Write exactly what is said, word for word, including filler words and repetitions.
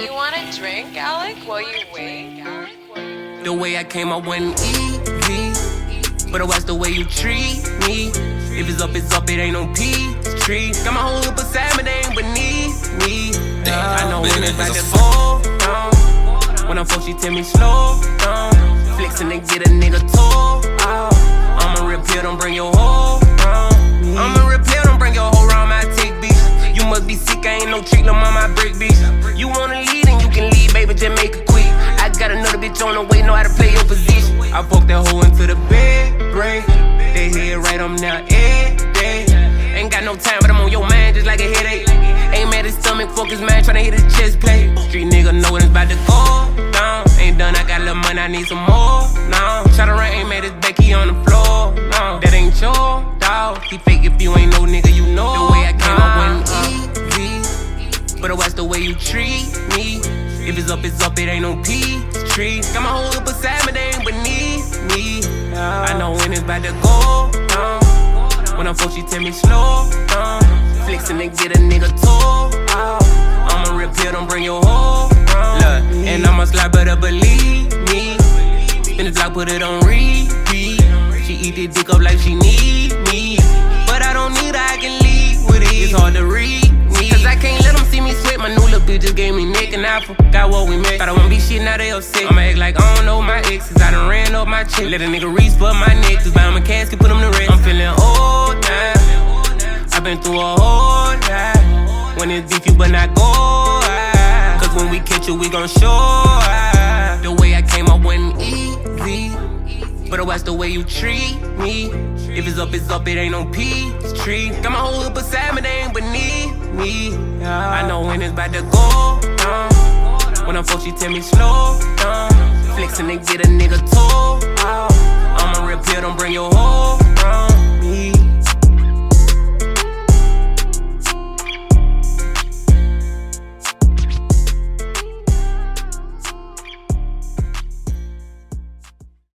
You want a drink, Alec, while you wait? The way I came, I wasn't easy, but I watch the way you treat me. If it's up, it's up, it ain't no peace tree. Got my whole hoop beside me, they ain't beneath me. I know when it's about to go down. When I'm full, she tell me slow down. Flexing and get a nigga toe out. I'm a real pill, don't bring your hoe round. I'm a real pill, don't bring your hoe round my tick, bitch. You must be sick, I ain't no trick, no on my brick, bitch. You wanna lead and you can lead, baby, just make it quick. I got another bitch on the way, know how to play your position. I poke that hoe into the bed, break. They head right on now, every day. Ain't got no time, but I'm on your mind just like a headache. Ain't mad his stomach, fuck his mind, tryna hit his chest plate. Street nigga know when it's about to go down. Ain't done, I got a little money, I need some more now. Shot around, ain't mad his Becky on the floor, no. That ain't your dog. He fake if you ain't no nigga, you know. The way I came, I wasn't easy, but I watch the way you treat me. If it's up, it's up, it ain't no peace tree. Got my whole hoop beside me, they ain't beneath me. I know when it's about to go down. When I'm full, she tell me slow down. Flexing and get a nigga toe out. I'm a real pill, don't bring your hoe round. Look, and I'm a slide, better believe me. In the block, put it on repeat. She eat the dick up like she need me, but I don't need her, I can leave with it. It's hard to read me, cause I can't let them see me sweat. My new little bitch just gave me neck and apple. Got what we met. Thought I won't be shit, now they upset. I'ma act like I don't know my exes. I done ran up my chick. Let a nigga reach for my neck. Just buy him a casket, put him to rest. I'm feeling old now. I've been through a whole lot. When it's beef, you but not go ah. Cause when we catch you, we gon' show ah. The way I came, I wasn't easy, but I watch the way you treat me. If it's up, it's up, it ain't no peace tree. Got my whole hoop beside me, they ain't beneath me. I know when it's about to go down. When I'm full, she tell me slow down. Flexing and get a nigga toe out. I'm a real pill, don't bring your hoe